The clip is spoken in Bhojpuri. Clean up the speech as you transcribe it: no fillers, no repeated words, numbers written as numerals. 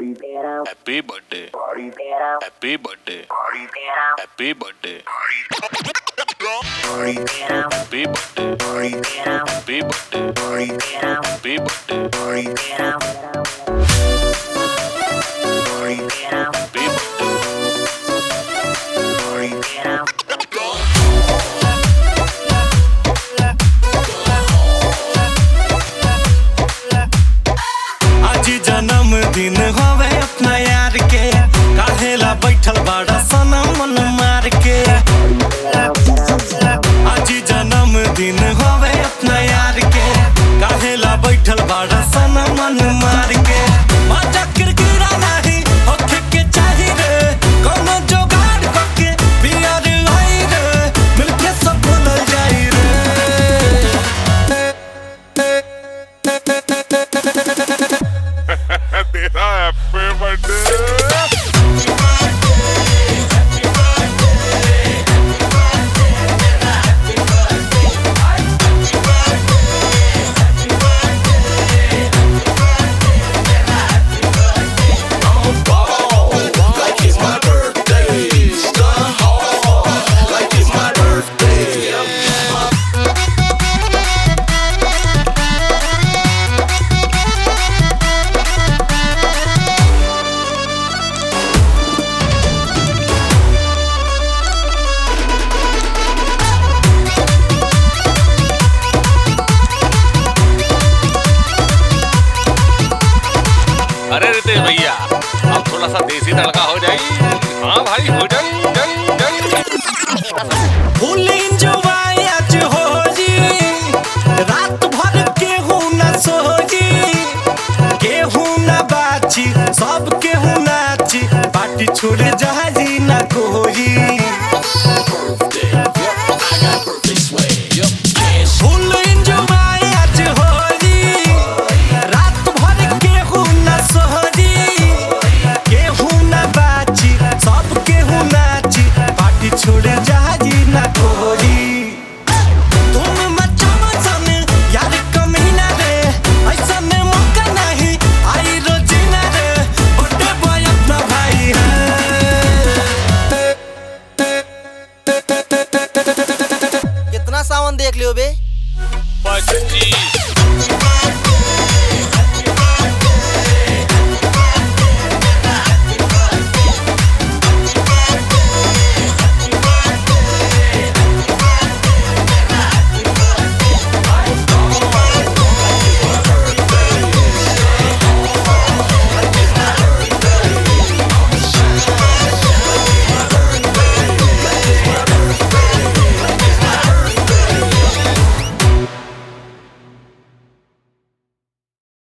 Happy birthday. Happy birthday. Happy birthday. Happy birthday. Happy birthday. Happy birthday. जन्मदिन होवे अपना यार के काहेला बैठल बाड़ा सनम मन मार के। आज जन्मदिन होवे अपना यार के काहेला बैठल बाड़ा सनम मन मार के। मजा किरकिरा नहीं होखे के चाही रे कोनो जोगाड़ करके बियार आई रे मिलके सब बोलल जाई रे। तेरा हैप्पी बर्थडे। अरे रितेश भैया अब थोड़ा सा देसी तड़का हो जाए। हाँ भाई हो जाए। फुल एंजॉय आज हो जी रात भर केहू न सोजी केहू न बाची सब केहू नाची पार्टी छोड़ जा।